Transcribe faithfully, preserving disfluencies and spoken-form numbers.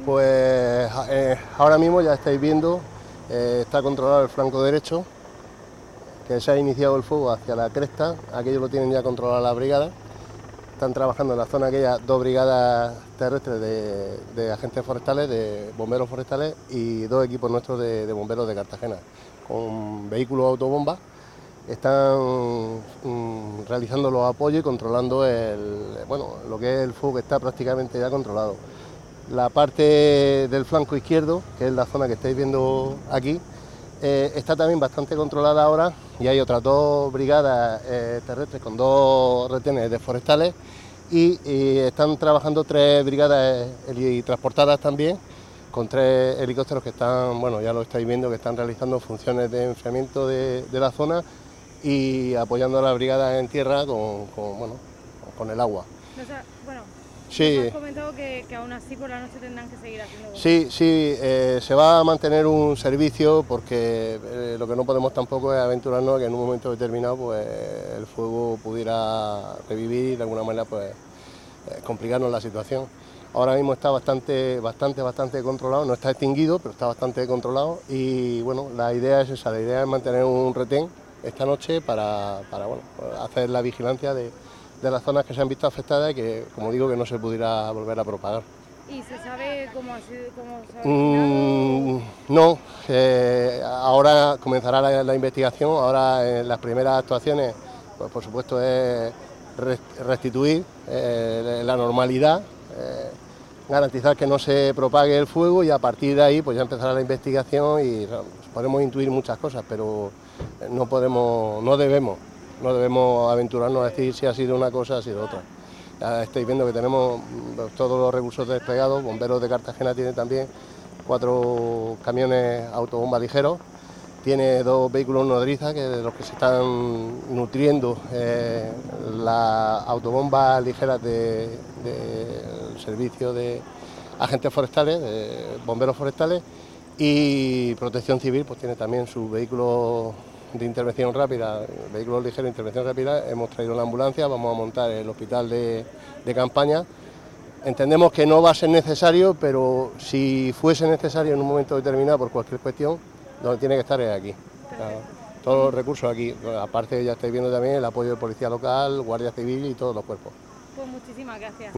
Pues eh, ahora mismo ya estáis viendo, eh, está controlado el flanco derecho, que se ha iniciado el fuego hacia la cresta, aquello lo tienen ya controlado las brigadas, están trabajando en la zona aquella dos brigadas terrestres de, de agentes forestales, de bomberos forestales y dos equipos nuestros de, de bomberos de Cartagena, con vehículos autobombas, están mm, realizando los apoyos y controlando el, bueno, lo que es el fuego, que está prácticamente ya controlado. La parte del flanco izquierdo, que es la zona que estáis viendo aquí, eh, está también bastante controlada ahora y hay otras dos brigadas eh, terrestres con dos retenes de forestales y, y están trabajando tres brigadas helitransportadas también con tres helicópteros que están, bueno, ya lo estáis viendo, que están realizando funciones de enfriamiento de, de la zona y apoyando a las brigadas en tierra con, con, bueno, con el agua. O sea, bueno, sí. Nos has comentado que, que aún así por la noche tendrán que seguir haciendo cosas. Sí, sí, eh, se va a mantener un servicio porque eh, lo que no podemos tampoco es aventurarnos a que en un momento determinado pues el fuego pudiera revivir y de alguna manera pues eh, complicarnos la situación. Ahora mismo está bastante, bastante, bastante controlado, no está extinguido, pero está bastante controlado y bueno, la idea es esa, la idea es mantener un retén esta noche para, para bueno, hacer la vigilancia de, de las zonas que se han visto afectadas y que, como digo, que no se pudiera volver a propagar. ¿Y se sabe cómo, ha sido, cómo se ha Mm, no, eh, ahora comenzará la, la investigación, ahora en las primeras actuaciones, pues por supuesto es restituir eh, la normalidad, eh, garantizar que no se propague el fuego y a partir de ahí pues ya empezará la investigación y podemos intuir muchas cosas, pero no podemos, no debemos, no debemos aventurarnos a decir si ha sido una cosa o ha sido otra. Ya estáis viendo que tenemos todos los recursos desplegados, Bomberos de Cartagena tiene también cuatro camiones autobombas ligeros, tiene dos vehículos nodriza, que de los que se están nutriendo eh, las autobombas ligeras del de, de servicio de agentes forestales, de bomberos forestales, y Protección Civil pues tiene también sus vehículos de intervención rápida, vehículos ligeros de intervención rápida. Hemos traído la ambulancia, vamos a montar el hospital de, de campaña. Entendemos que no va a ser necesario, pero si fuese necesario en un momento determinado por cualquier cuestión, donde tiene que estar es aquí. O todos los recursos aquí, aparte ya estáis viendo también el apoyo de policía local, guardia civil y todos los cuerpos. Pues muchísimas gracias.